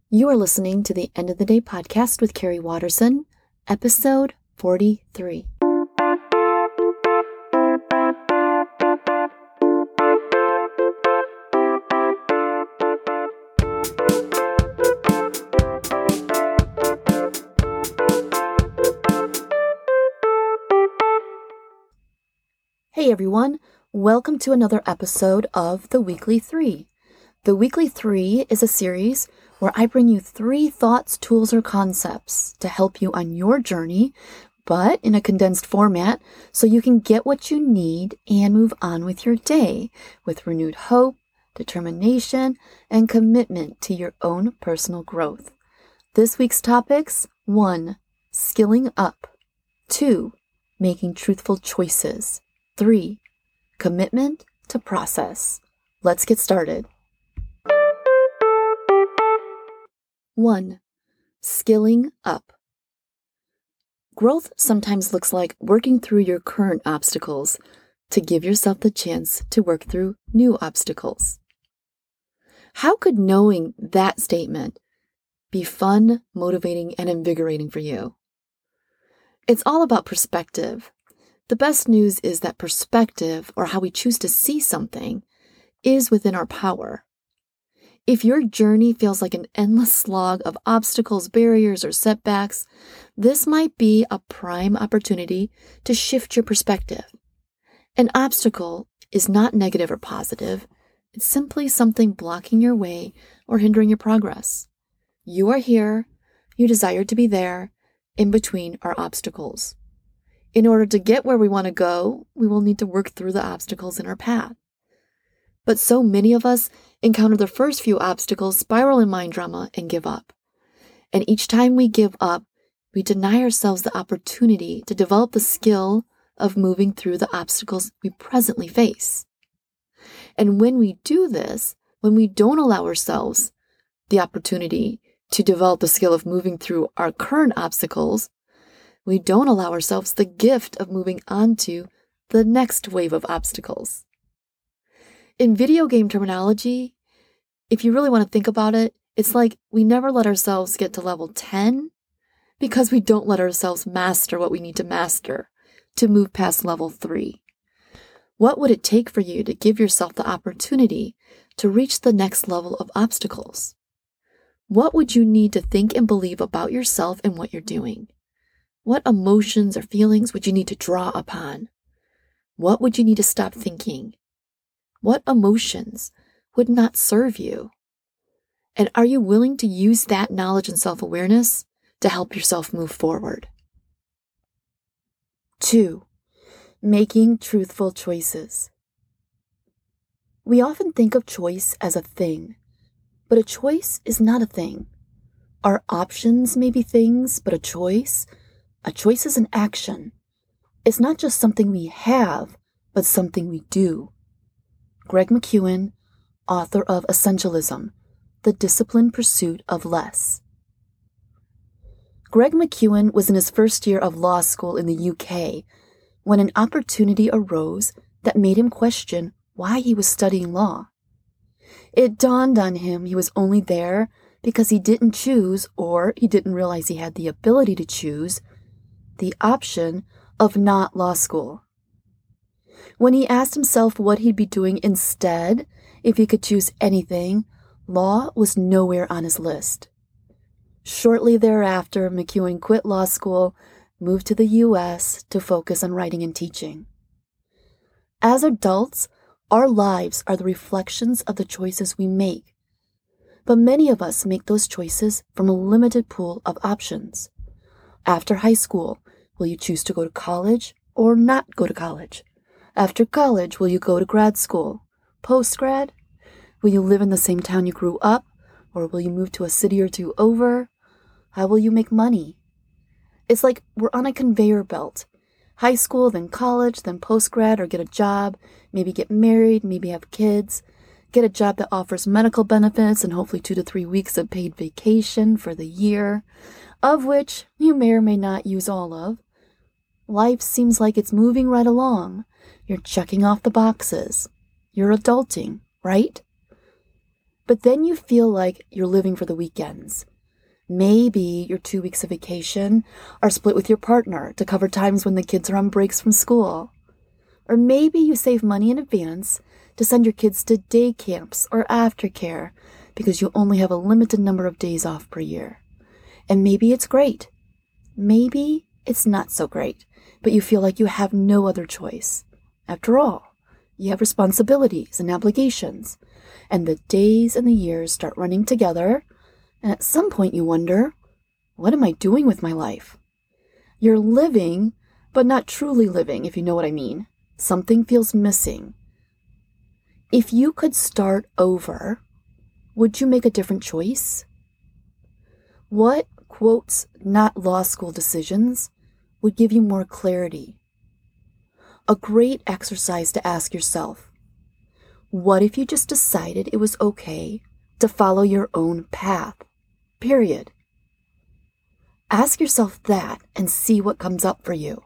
You are listening to the End of the Day podcast with Carrie Watterson, episode 43. Hey everyone, welcome to another episode of The Weekly 3. The Weekly 3 is a series where I bring you 3 thoughts, tools, or concepts to help you on your journey, but in a condensed format so you can get what you need and move on with your day with renewed hope, determination, and commitment to your own personal growth. This week's topics: 1. Skilling up. 2. Making truthful choices. 3. Commitment to process. Let's get started. 1. Skilling up. Growth sometimes looks like working through your current obstacles to give yourself the chance to work through new obstacles. How could knowing that statement be fun, motivating, and invigorating for you? It's all about perspective. The best news is that perspective, or how we choose to see something, is within our power. If your journey feels like an endless slog of obstacles, barriers, or setbacks, this might be a prime opportunity to shift your perspective. An obstacle is not negative or positive. It's simply something blocking your way or hindering your progress. You are here. You desire to be there. In between are obstacles. In order to get where we want to go, we will need to work through the obstacles in our path. But so many of us encounter the first few obstacles, spiral in mind drama, and give up. And each time we give up, we deny ourselves the opportunity to develop the skill of moving through the obstacles we presently face. And when we do this, when we don't allow ourselves the opportunity to develop the skill of moving through our current obstacles, we don't allow ourselves the gift of moving on to the next wave of obstacles. In video game terminology, if you really want to think about it, it's like we never let ourselves get to level 10 because we don't let ourselves master what we need to master to move past level 3. What would it take for you to give yourself the opportunity to reach the next level of obstacles? What would you need to think and believe about yourself and what you're doing? What emotions or feelings would you need to draw upon? What would you need to stop thinking? What emotions would not serve you? And are you willing to use that knowledge and self-awareness to help yourself move forward? 2. Making truthful choices. We often think of choice as a thing, but a choice is not a thing. Our options may be things, but a choice is an action. It's not just something we have, but something we do. Greg McKeown, author of Essentialism, The Disciplined Pursuit of Less. Greg McKeown was in his first year of law school in the UK when an opportunity arose that made him question why he was studying law. It dawned on him he was only there because he didn't choose, or he didn't realize he had the ability to choose, the option of not law school. When he asked himself what he'd be doing instead if he could choose anything, law was nowhere on his list. Shortly thereafter, McKeown quit law school, moved to the U.S. to focus on writing and teaching. As adults, our lives are the reflections of the choices we make. But many of us make those choices from a limited pool of options. After high school, will you choose to go to college or not go to college? After college, will you go to grad school? Post-grad? Will you live in the same town you grew up, or will you move to a city or two over? How will you make money? It's like we're on a conveyor belt. High school, then college, then post-grad, or get a job, maybe get married, maybe have kids, get a job that offers medical benefits and hopefully 2 to 3 weeks of paid vacation for the year, of which you may or may not use all of. Life seems like it's moving right along. You're checking off the boxes. You're adulting, right? But then you feel like you're living for the weekends. Maybe your 2 weeks of vacation are split with your partner to cover times when the kids are on breaks from school. Or maybe you save money in advance to send your kids to day camps or aftercare because you only have a limited number of days off per year. And maybe it's great. Maybe it's not so great, but you feel like you have no other choice. After all, you have responsibilities and obligations, and the days and the years start running together, and at some point you wonder, what am I doing with my life? You're living, but not truly living, if you know what I mean. Something feels missing. If you could start over, would you make a different choice? What, quotes, not law school decisions would give you more clarity? A great exercise to ask yourself, what if you just decided it was okay to follow your own path? Period. Ask yourself that and see what comes up for you.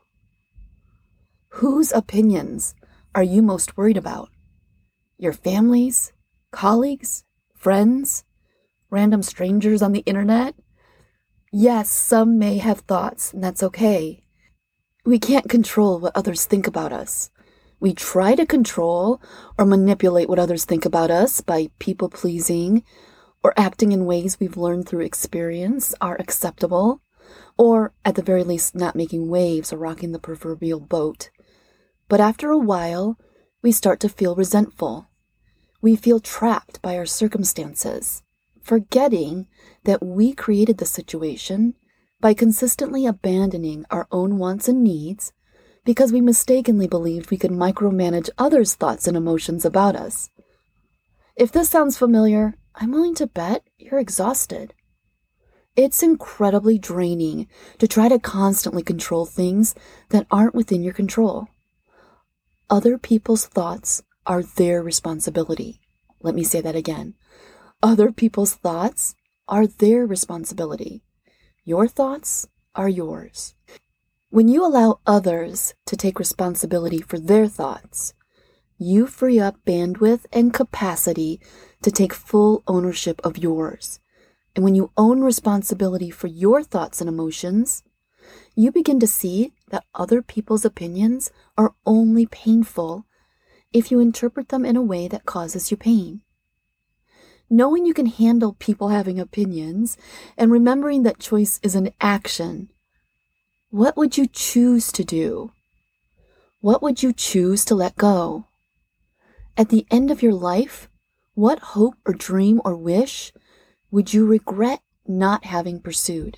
Whose opinions are you most worried about? Your family's, colleagues, friends, random strangers on the internet? Yes, some may have thoughts, and that's okay. We can't control what others think about us. We try to control or manipulate what others think about us by people-pleasing or acting in ways we've learned through experience are acceptable, or at the very least not making waves or rocking the proverbial boat. But after a while, we start to feel resentful. We feel trapped by our circumstances, forgetting that we created the situation by consistently abandoning our own wants and needs because we mistakenly believed we could micromanage others' thoughts and emotions about us. If this sounds familiar, I'm willing to bet you're exhausted. It's incredibly draining to try to constantly control things that aren't within your control. Other people's thoughts are their responsibility. Let me say that again. Other people's thoughts are their responsibility. Your thoughts are yours. When you allow others to take responsibility for their thoughts, you free up bandwidth and capacity to take full ownership of yours. And when you own responsibility for your thoughts and emotions, you begin to see that other people's opinions are only painful if you interpret them in a way that causes you pain. Knowing you can handle people having opinions and remembering that choice is an action, what would you choose to do? What would you choose to let go? At the end of your life, what hope or dream or wish would you regret not having pursued?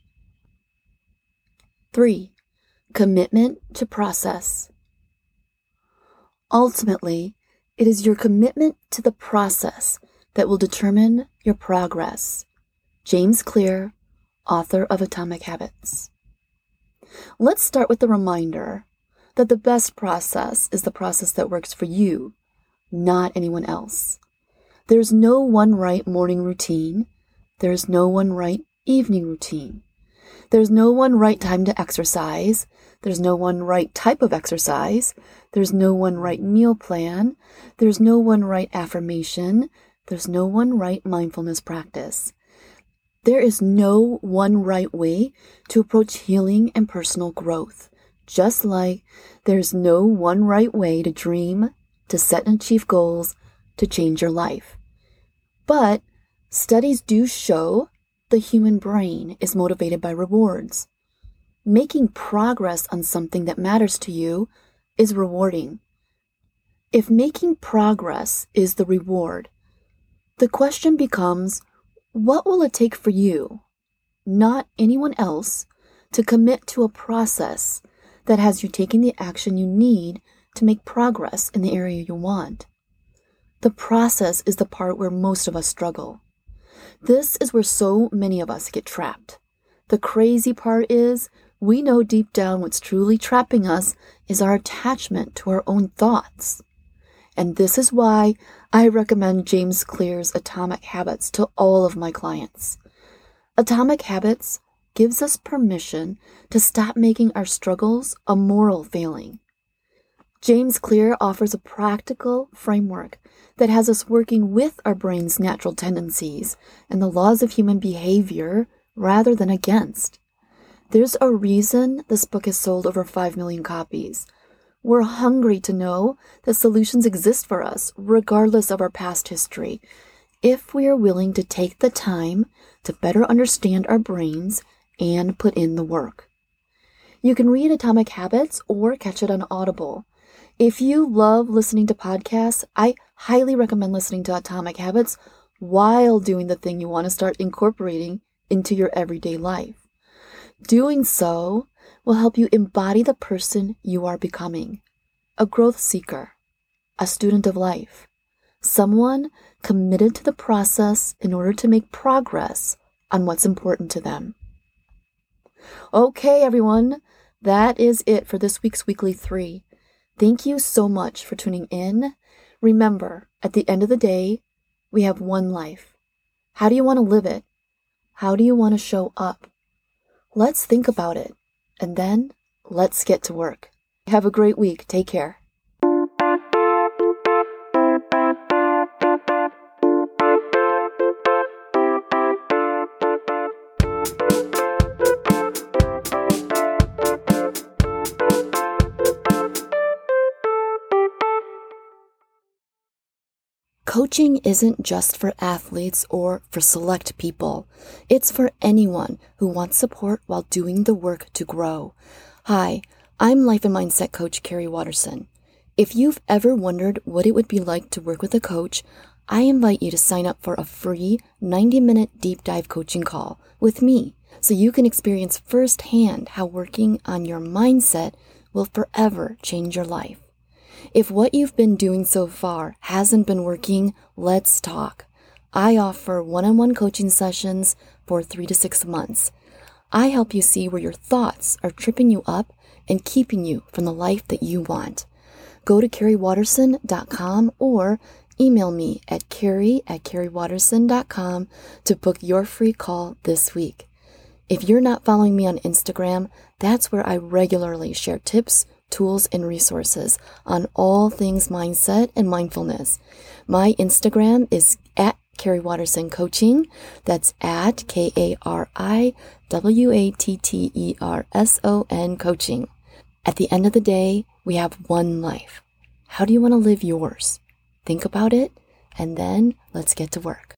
3. Commitment to process. Ultimately, it is your commitment to the process that will determine your progress. James Clear, author of Atomic Habits. Let's start with the reminder that the best process is the process that works for you, not anyone else. There's no one right morning routine. There's no one right evening routine. There's no one right time to exercise. There's no one right type of exercise. There's no one right meal plan. There's no one right affirmation. There's no one right mindfulness practice. There is no one right way to approach healing and personal growth, just like there's no one right way to dream, to set and achieve goals, to change your life. But studies do show the human brain is motivated by rewards. Making progress on something that matters to you is rewarding. If making progress is the reward, the question becomes, what will it take for you, not anyone else, to commit to a process that has you taking the action you need to make progress in the area you want? The process is the part where most of us struggle. This is where so many of us get trapped. The crazy part is, we know deep down what's truly trapping us is our attachment to our own thoughts. And this is why I recommend James Clear's Atomic Habits to all of my clients. Atomic Habits gives us permission to stop making our struggles a moral failing. James Clear offers a practical framework that has us working with our brain's natural tendencies and the laws of human behavior rather than against. There's a reason this book has sold over 5 million copies. We're hungry to know that solutions exist for us, regardless of our past history, if we are willing to take the time to better understand our brains and put in the work. You can read Atomic Habits or catch it on Audible. If you love listening to podcasts, I highly recommend listening to Atomic Habits while doing the thing you want to start incorporating into your everyday life. Doing so will help you embody the person you are becoming, a growth seeker, a student of life, someone committed to the process in order to make progress on what's important to them. Okay, everyone, that is it for this week's Weekly 3. Thank you so much for tuning in. Remember, at the end of the day, we have one life. How do you want to live it? How do you want to show up? Let's think about it, and then let's get to work. Have a great week. Take care. Coaching isn't just for athletes or for select people. It's for anyone who wants support while doing the work to grow. Hi, I'm Life and Mindset Coach Carrie Watterson. If you've ever wondered what it would be like to work with a coach, I invite you to sign up for a free 90-minute deep dive coaching call with me so you can experience firsthand how working on your mindset will forever change your life. If what you've been doing so far hasn't been working, let's talk. I offer one-on-one coaching sessions for 3 to 6 months. I help you see where your thoughts are tripping you up and keeping you from the life that you want. Go to carriewatterson.com or email me at carrie@carriewatterson.com to book your free call this week. If you're not following me on Instagram, that's where I regularly share tips, tools, and resources on all things mindset and mindfulness. My Instagram is at Carrie Watterson Coaching. That's at KarriWatterson Coaching. At the end of the day, we have one life. How do you want to live yours? Think about it, and then let's get to work.